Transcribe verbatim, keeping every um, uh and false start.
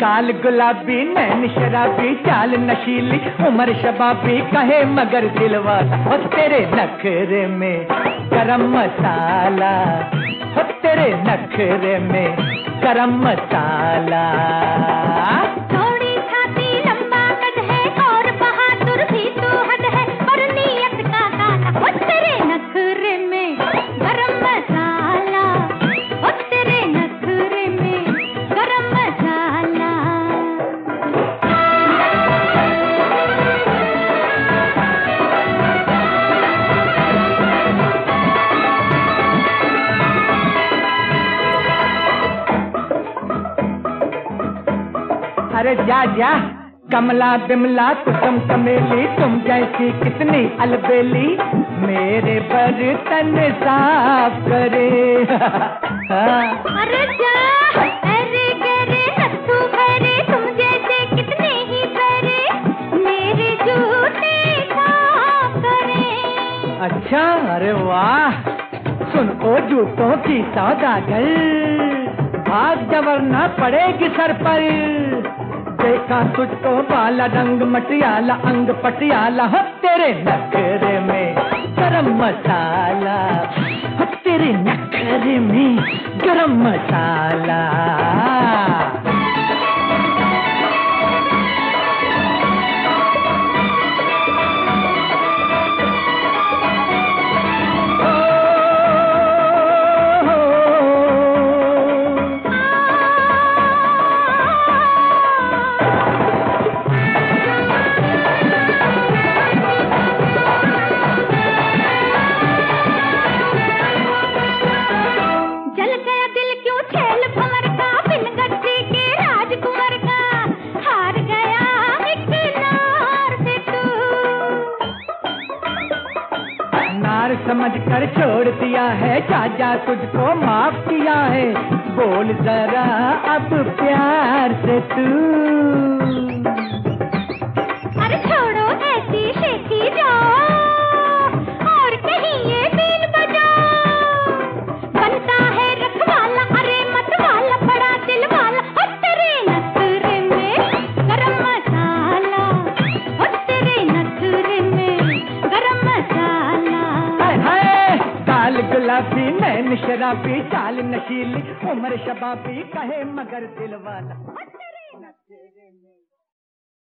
काल गुलाबी नैन शराबी चाल नशीली उम्र शबाबी कहे मगर दिलवाला हो तेरे नखरे में गरम मसाला हो तेरे नखरे में गरम मसाला। थोड़ी छाती लंबा कद है और बहादुर भी तो हद है और नीयत का काला हो तेरे नखरे में गरम मसाला हो तेरे नखरे में गरम मसाला। अरे जा जा कमला बिमला कुसुम चमेली तुम जैसी कितनी अलबेली मेरे बर्तन साफ करे। अरे जा अरे गरे नत्थु भरे तुम जैसे कितने ही भरे मेरे जूते साफ करे। अच्छा अरे वाह सुन ओ जूतों की सौदागर भाग जवरना पड़ेगी सर पर। देखा तुझको बाला रंग मटियाला अंग पटियाला हो तेरे नखरे में गरम मसाला हो तेरे नखरे में गरम मसाला। समझ कर छोड़ दिया है चाचा तुझको माफ किया है बोल जरा अब प्यार से तू। अरे छोड़ो ऐसी शेखी जाओ और कहीं ये बीन बजाओ बनता है रखवाला अरे मत वाला बड़ा दिल वाला हो तेरे नखरे में गरम मसाला हो तेरे नखरे में गरम मसाला। काल गुलाबी नैन शराबी चाल नशीली उम्र शबाबी कहे मगर दिलवाला।